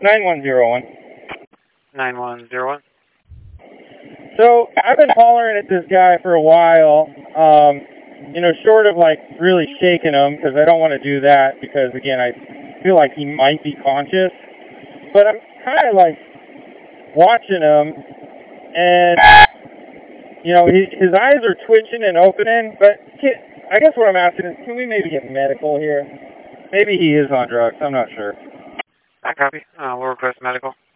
9101. 9101. So, I've been hollering at this guy for a while, short of like really shaking him, because I don't want to do that, because again, I feel like he might be conscious. But I'm kind of like watching him, and, his eyes are twitching and opening, but I guess what I'm asking is, can we maybe get medical here? Maybe he is on drugs, I'm not sure. I copy. We'll request medical.